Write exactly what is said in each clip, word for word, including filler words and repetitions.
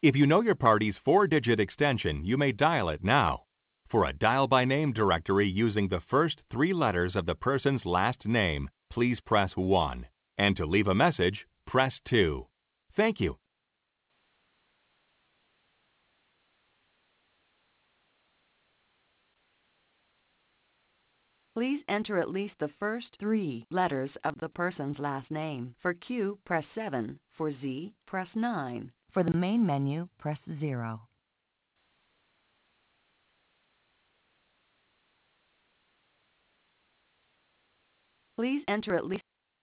If you know your party's four-digit extension, you may dial it now. For a dial-by-name directory using the first three letters of the person's last name, please press one. And to leave a message, press two. Thank you. Please enter at least the first three letters of the person's last name. For Q, press seven. For Z, press nine. For the main menu, press zero. Please enter at least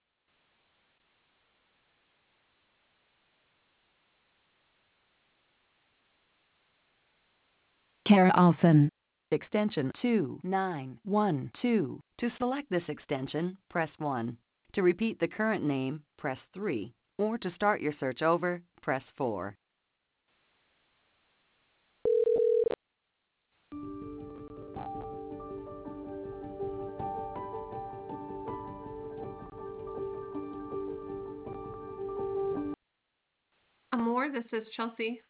Kara Alson. extension two nine one two. To select this extension, press one. To repeat the current name, press three. Or to start your search over, press four. Amor, this is Chelsea.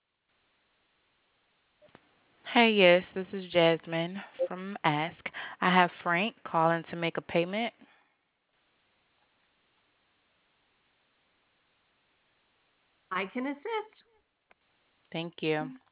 Hey, yes, this is Jasmine from Ask. I have Frank calling to make a payment. I can assist. Thank you.